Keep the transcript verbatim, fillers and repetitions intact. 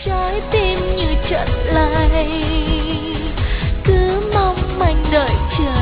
trái tim như chợt lay, cứ mong manh đợi chờ